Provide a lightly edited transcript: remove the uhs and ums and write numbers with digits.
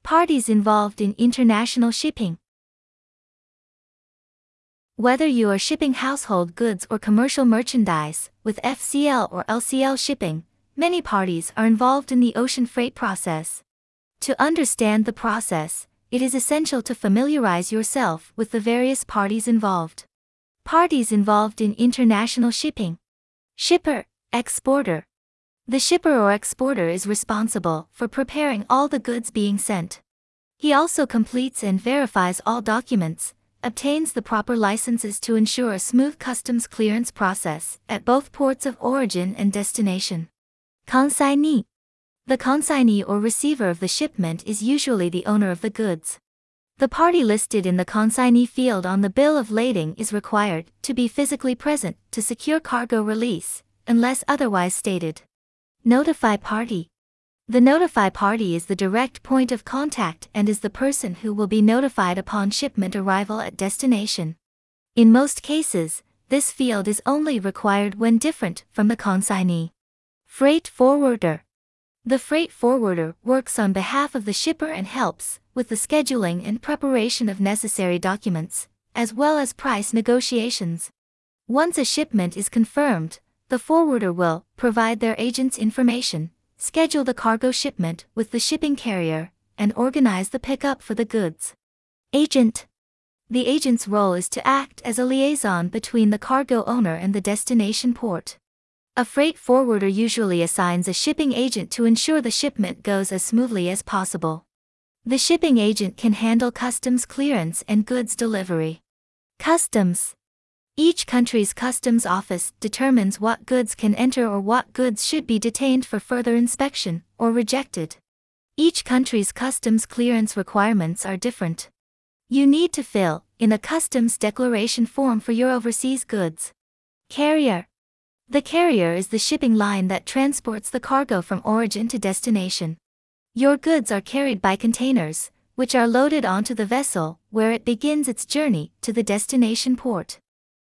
Parties involved in international shipping. Whether you are shipping household goods or commercial merchandise, with FCL or LCL shipping, many parties are involved in the ocean freight process. To understand the process, it is essential to familiarize yourself with the various parties involved. Parties involved in international shipping. Shipper, exporter. The shipper or exporter is responsible for preparing all the goods being sent. He also completes and verifies all documents, obtains the proper licenses to ensure a smooth customs clearance process at both ports of origin and destination. Consignee. The consignee or receiver of the shipment is usually the owner of the goods. The party listed in the consignee field on the bill of lading is required to be physically present to secure cargo release, unless otherwise stated. Notify party. The notify party is the direct point of contact and is the person who will be notified upon shipment arrival at destination. In most cases, this field is only required when different from the consignee. Freight forwarder. The freight forwarder works on behalf of the shipper and helps with the scheduling and preparation of necessary documents, as well as price negotiations. Once a shipment is confirmed, the forwarder will provide their agent's information, schedule the cargo shipment with the shipping carrier, and organize the pickup for the goods. Agent. The agent's role is to act as a liaison between the cargo owner and the destination port. A freight forwarder usually assigns a shipping agent to ensure the shipment goes as smoothly as possible. The shipping agent can handle customs clearance and goods delivery. Customs. Each country's customs office determines what goods can enter or what goods should be detained for further inspection or rejected. Each country's customs clearance requirements are different. You need to fill in a customs declaration form for your overseas goods. Carrier. The carrier is the shipping line that transports the cargo from origin to destination. Your goods are carried by containers, which are loaded onto the vessel where it begins its journey to the destination port.